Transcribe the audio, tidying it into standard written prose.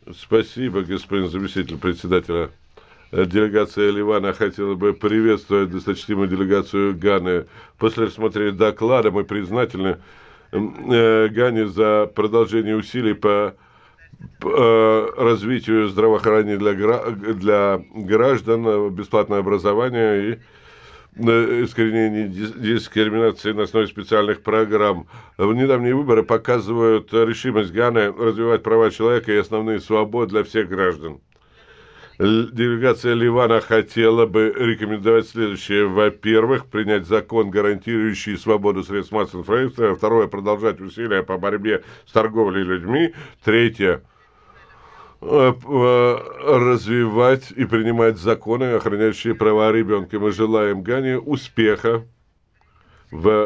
Спасибо, господин заместитель председателя. Делегация Ливана хотела бы приветствовать досточтимую делегацию Ганы. После рассмотрения доклада мы признательны Гане за продолжение усилий по развитию здравоохранения для граждан, бесплатное образование и искоренение дискриминации на основе специальных программ. Недавние выборы показывают решимость Ганы развивать права человека и основные свободы для всех граждан. Делегация Ливана хотела бы рекомендовать следующее. Во-первых, принять закон, гарантирующий свободу средств массовой информации. Второе, продолжать усилия по борьбе с торговлей людьми. Третье, развивать и принимать законы, охраняющие права ребенка. Мы желаем Гане успеха в